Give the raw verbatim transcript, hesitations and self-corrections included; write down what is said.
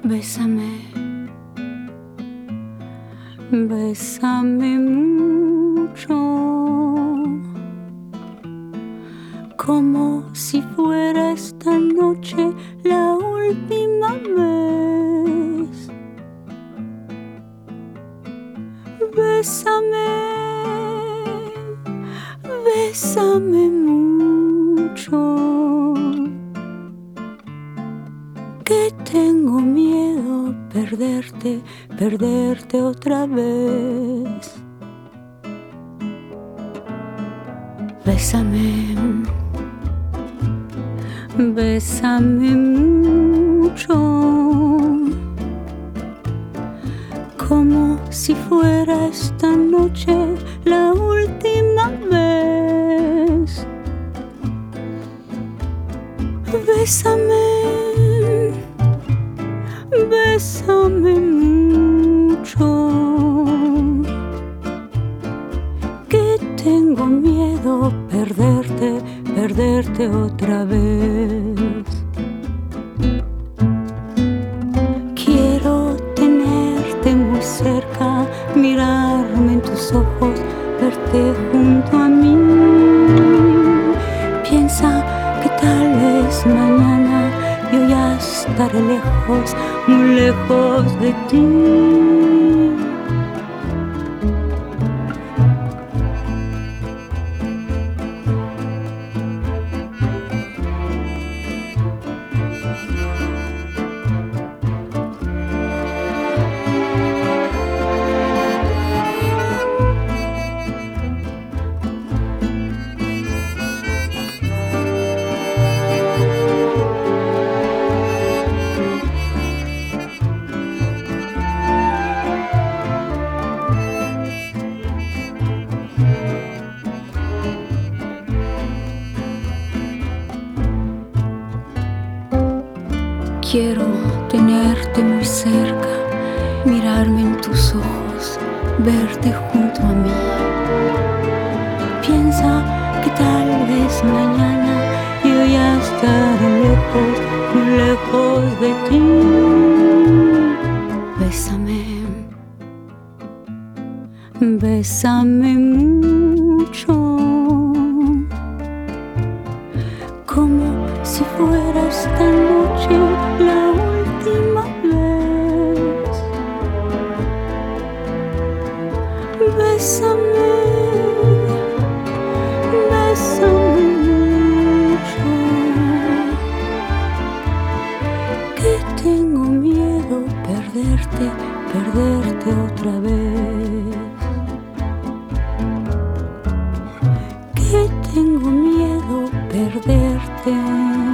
Bésame, bésame mucho, como si fuera esta noche la última vez. Bésame, bésame mucho, que tengo miedo perderte, perderte otra vez. Bésame, bésame mucho, como si fuera esta noche la última vez. Bésame, bésame mucho, que tengo miedo perderte, perderte otra vez. Quiero tenerte muy cerca, mirarme en tus ojos, verte junto a mí. Piensa que tal vez mañana yo ya estaré lejos, muy lejos de ti. Quiero tenerte muy cerca, mirarme en tus ojos, verte junto a mí. Piensa que tal vez mañana yo ya estaré lejos, muy lejos de ti. Bésame, bésame mucho, como si fuera esta noche la última vez. Bésame, bésame mucho, que tengo miedo perderte, perderte otra vez. Que tengo miedo perderte.